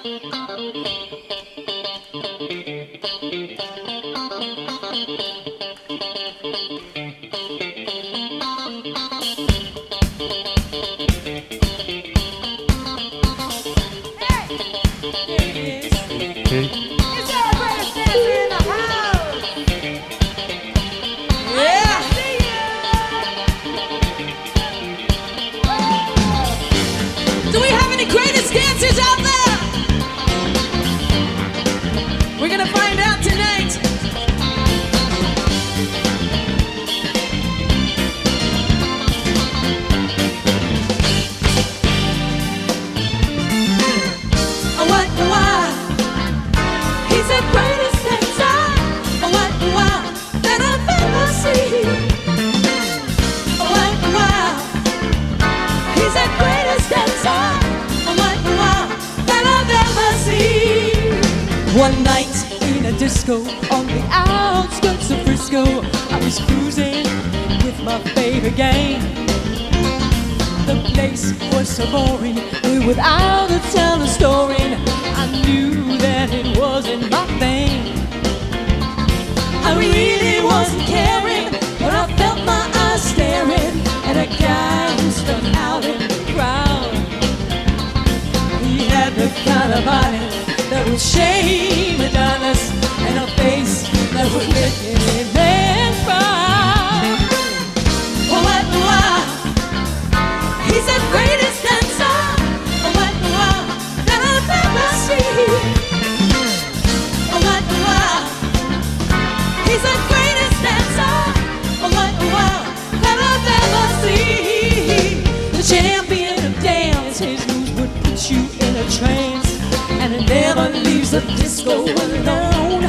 One night in a disco on the outskirts of Frisco, I was cruising with my favorite gang. The place was so boring, without a tell a story. I knew that it wasn't my thing. I really wasn't caring, but I felt my eyes staring at a guy who stuck out in the crowd. He had the kind of body that would shame Adonis, and a face that would make any man cry. Oh, what the wow, he's the greatest dancer. Oh, what the wow, that I've ever seen. Oh, what the wow, he's the greatest dancer. Oh, what the wow, that I've ever seen. The champion of dance, his moves would put you in a trance, and it never leaves the disco alone.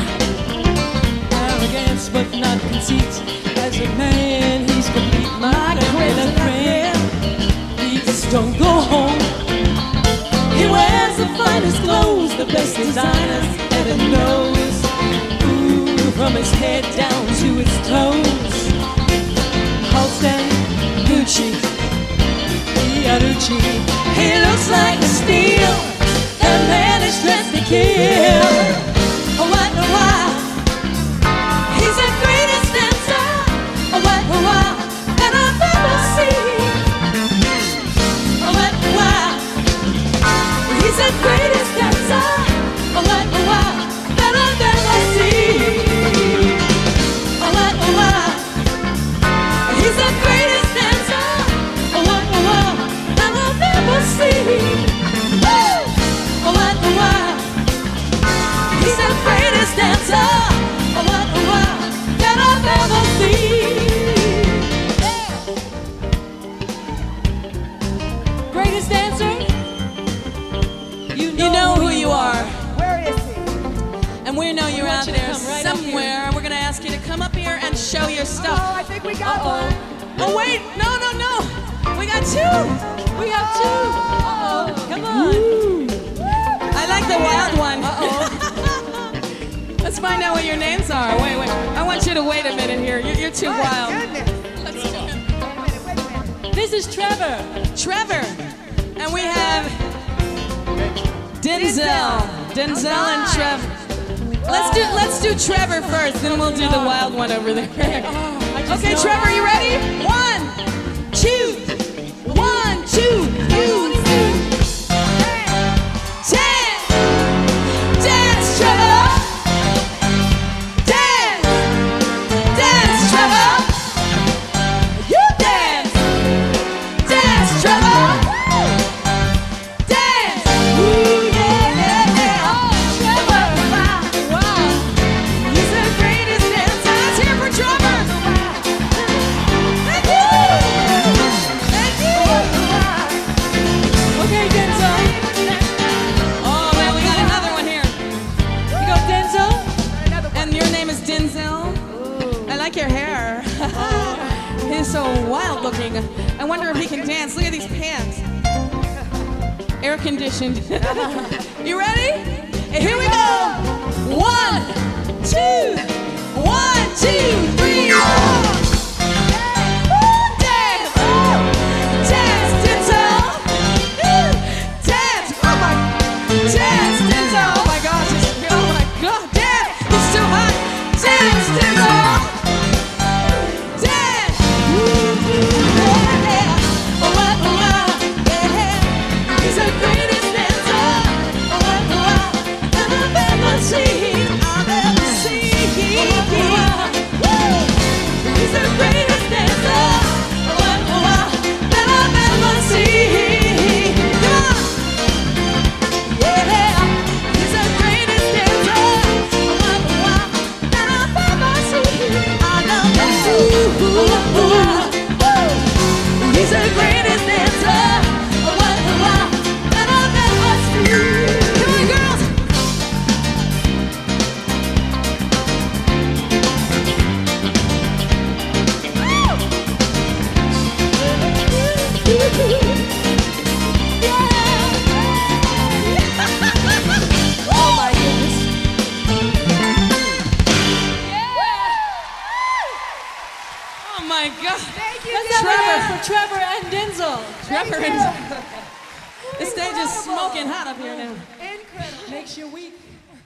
Arrogance but not conceit. As a man, he's complete. My great friend, please don't go home. He wears the finest clothes, the best designers heaven knows. Ooh, from his head down to his toes. Halston, Gucci, Fiorucci. He looks like a steel. That man is dressed to kill. Oh, what the wow, he's the greatest dancer. Oh, what the wow, that I've ever seen. Oh, what the wow, he's the greatest dancer. Oh, what the wow, that I've ever seen. Oh, what the wow, he's the greatest dancer. Oh, what the wow, that I've ever seen. Oh, what the wow, he's the greatest dancer. Oh, what the wow, that I've ever seen. Yeah. Greatest dancer? You know who you are. Where is he? And we know you're out there right somewhere. And we're going to ask you to come up here and show your stuff. Oh, I think we got one. Oh, wait. No. We got two. We have two. Uh-oh. Come on. I like the wild one. Let's find out what your names are. Wait. I want you to wait a minute here. You're too wild. Goodness. Let's do it. Wait a minute. This is Trevor. And we have Denzel and Trevor. Let's do Trevor first, then we'll do the wild one over there. Okay, Trevor, you ready? 1, 2. 1, 2, 3. So wild looking. I wonder if he can dance. Look at these pants. Air conditioned. You ready? And here we go. 1, 2. 1, 2, 3. Dance. Dance, Denzel. Dance. Oh my. Dance. my God. Thank you, Let's have it Trevor. up for Trevor and Denzel. Trevor Thank and the stage is smoking hot up here now. Incredible. Makes you weak.